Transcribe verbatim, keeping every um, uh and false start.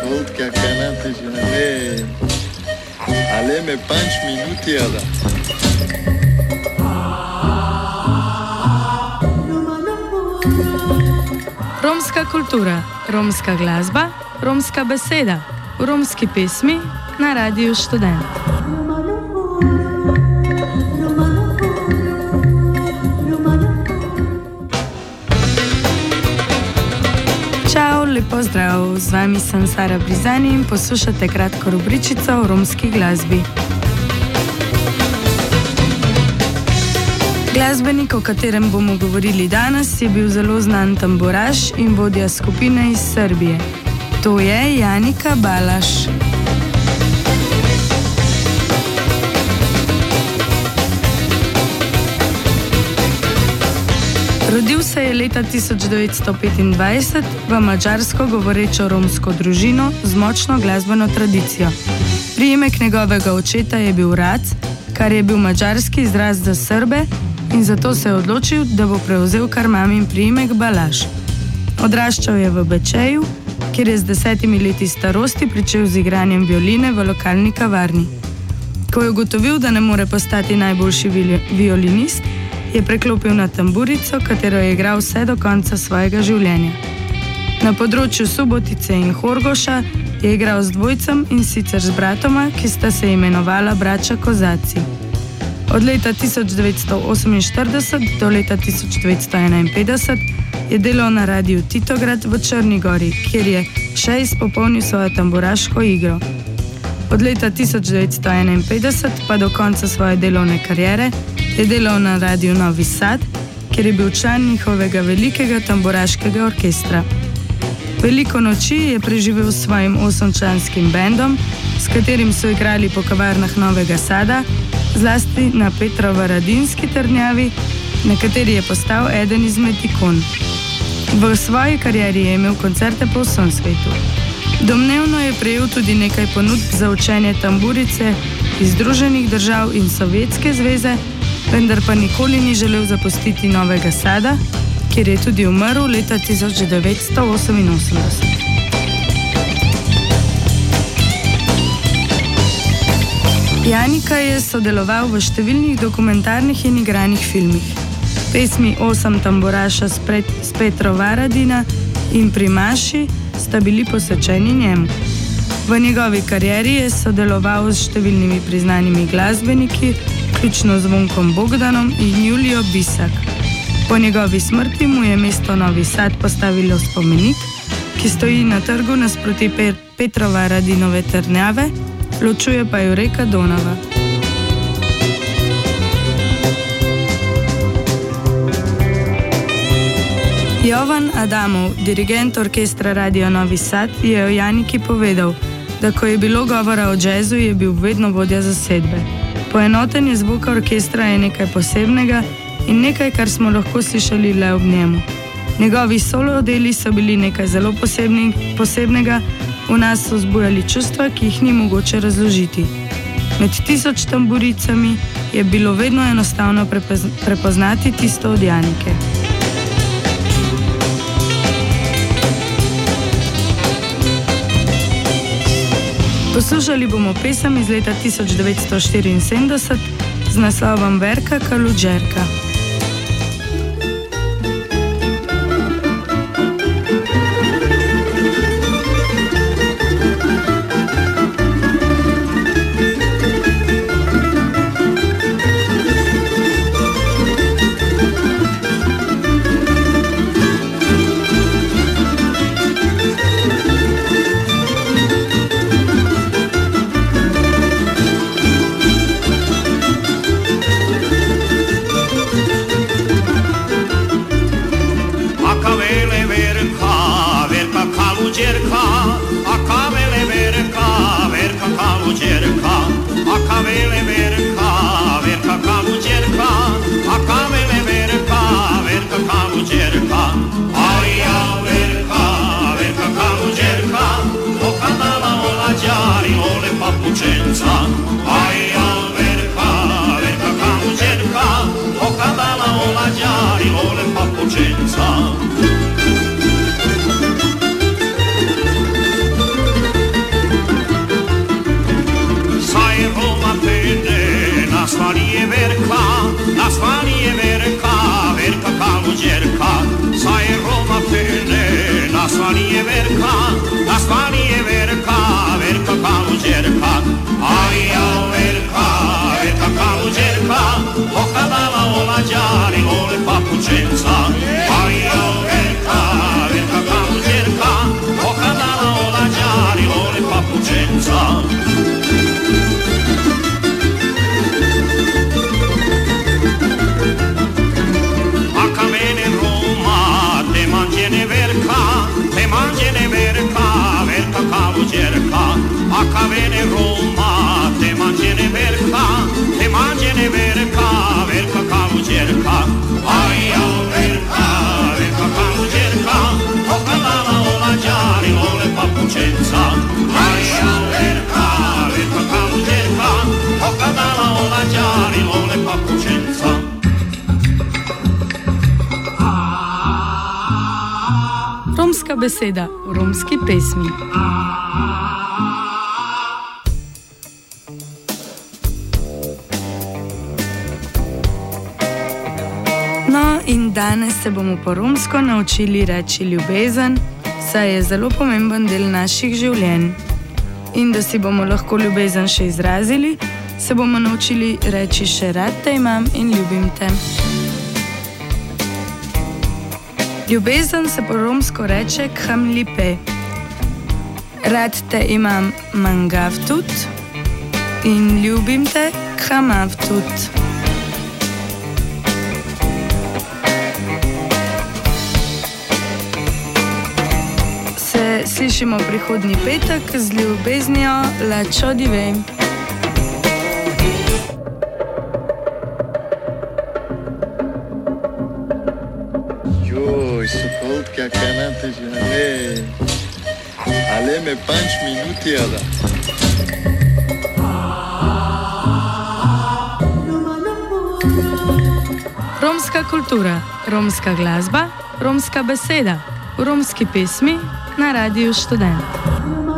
volta que a canata já lê. Ale me panč minuti ada. Romska kultura, romska glasba, romska beseda, v romski pesmi na Radiu Študent. Čau, lepo zdrav, z vami sem Sara Brizani in poslušate kratko rubričico o romski glasbi. Glasbenik, o katerem bomo govorili danes, je bil zelo znan tamburaš in vodja skupine iz Srbije. To je Janika Balaš. Rodil se je leta tisoč devetsto petindvajset v madžarsko govorečo romsko družino z močno glasbeno tradicijo. Priimek njegovega očeta je bil Rac, kar je bil madžarski izraz za Srbe, in zato se je odločil, da bo prevzel kar mamin priimek Balaš. Odraščal je v Bečeju, kjer je z desetimi leti starosti pričel z igranjem violine v lokalni kavarni. Ko je ugotovil, da ne more postati najboljši violinist, je preklopil na tamburico, katero je igral vse do konca svojega življenja. Na področju Subotice in Horgoša je igral z dvojcem, in sicer z bratoma, ki sta se imenovala braća Kozaci. Od leta tisoč devetsto oseminštirideset do leta tisoč devetsto enainpetdeset je delal na radiu Titograd v Črni Gori, kjer je še izpopolnil svojo tamburaško igro. Od leta tisoč devetsto enainpetdeset pa do konca svoje delovne kariere je delal na radiu Novi Sad, kjer je bil član njihovega velikega tamburaškega orkestra. Veliko noči je preživel s svojim osemčlanskim bendom, s katerim so igrali po kavarnah Novega Sada, zlasti na Petrovaradinski trdnjavi, na kateri je postal eden izmed ikon. V svoji karieri je imel koncerte po vsem svetu. Domnevno je prejel tudi nekaj ponudb za učenje tamburice iz Združenih držav in Sovjetske zveze, vendar pa nikoli ni želel zapustiti Novega Sada, kjer je tudi umrl leta tisoč devetsto oseminosemdeset. Janika je sodeloval v številnih dokumentarnih in igranih filmih. Pesmi Osem tamburaša s Petrovaradina in Primaši sta bili posvečeni njemu. V njegovi karieri je sodeloval s številnimi priznanimi glasbeniki, vključno z Zvonkom Bogdanom in Julijo Bisak. Po njegovi smrti mu je mesto Novi Sad postavilo spomenik, ki stoji na trgu nasproti Petrovaradinove trdnjave, ločuje pa jo reka Donava. Jovan Adamov, dirigent orkestra Radio Novi Sad, je o Janiki povedal, da ko je bilo govora o džezu, je bil vedno vodja zasedbe. Poenotenje zvoka orkestra je nekaj posebnega in nekaj, kar smo lahko slišali le ob njemu. Njegovi solo deli so bili nekaj zelo posebni, posebnega, v nas so zbujali čustva, ki jih ni mogoče razložiti. Med tisoč tamburicami je bilo vedno enostavno prepoznati tisto od Janike. Poslušali bomo pesem iz leta tisoč devetsto štiriinsedemdeset z naslovom Verka Kaludžerka. beseda v romski pesmi. No, in danes se bomo po romsko naučili reči ljubezen, saj je zelo pomemben del naših življenj. In da si bomo lahko ljubezen še izrazili, se bomo naučili reči še rad te imam in ljubim te. Ljubezen se po romsko reče khamlipe. Rad te imam mangavtut in ljubim te khamavtut. Se slišimo prihodnji petek z ljubeznijo La Čodive. Joj, Sokol, kakšna na težina, ej. Ale me panč minuti, Ada. Romska kultura, romska glasba, romska beseda, v romski pesmi na Radiu Študent.